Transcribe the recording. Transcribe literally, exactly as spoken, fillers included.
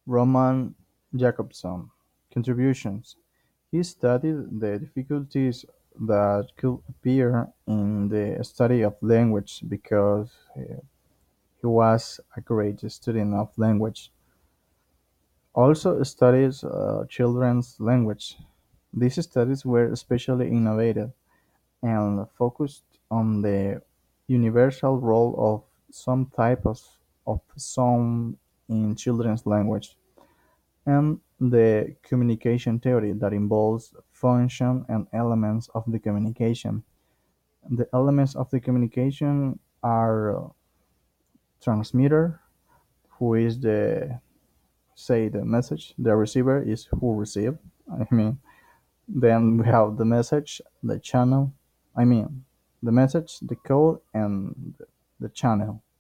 Roman Jakobson. Contributions. He studied the difficulties that could appear in the study of language because uh, he was a great student of language. Also studies uh, children's language. These studies were especially innovative and focused on the universal role of some types of sound in children's language, and the communication theory that involves function and elements of the communication. The elements of the communication are uh, transmitter, who is the say the message, the receiver is who receive. I mean, then we have the message, the channel. I mean, the message, the code, and the channel.